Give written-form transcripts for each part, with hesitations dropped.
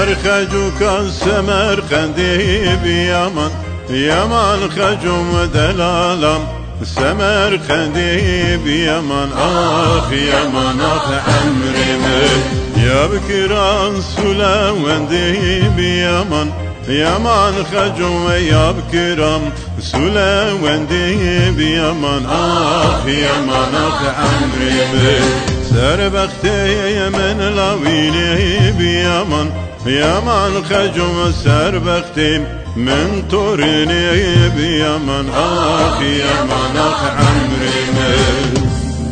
يار خجوك السمرقندي بيمن يمن خجوم دلالم سمرقندي بيمن يمن عمري من يا بكران سلوندي بيمن يمن خجوم يا بكرام سلوندي بيمن يمن عمري من سربختي من لاويني بيمن يمن خجوم سربختي من توريني بيمن يمن عمري من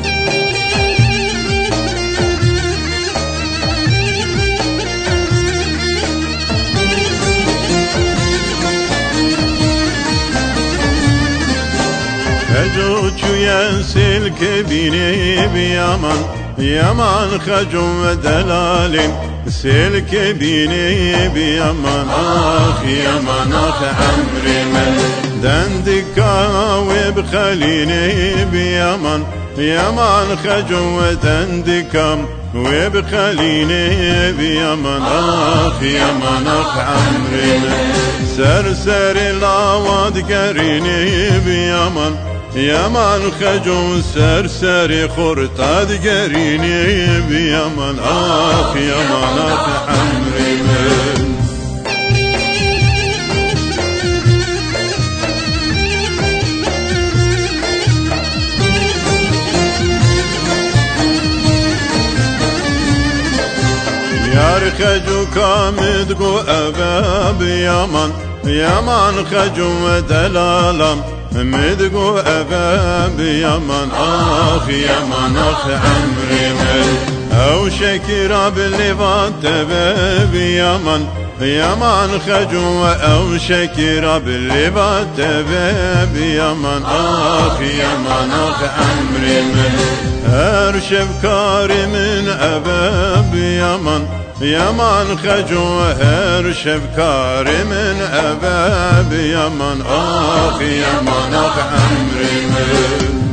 خجوچو ينسل كبيني بيمن يمن خجوم دلالي سلك بيني بيمن يمن عمري من دندكا وبخليني بيمن يمن خجوم دندكا وبخليني بيمن يمن عمري من سرسر العواد قريني بيمن يمن خجوم سرسري خرطاد قريني بيمن يمن عمري من يار خجوك مدقو أباب يمن يمن خجوم دلالم مدقو أباب يمن يمن عمري من أو شكرا باللفات باب يمن يمن خجوم أو شكرا باللفات باب يمن يمن عمري من أرشف كاري من أباب يمن يمن خجو هرشف كاري من أباب يمن يمن عمري من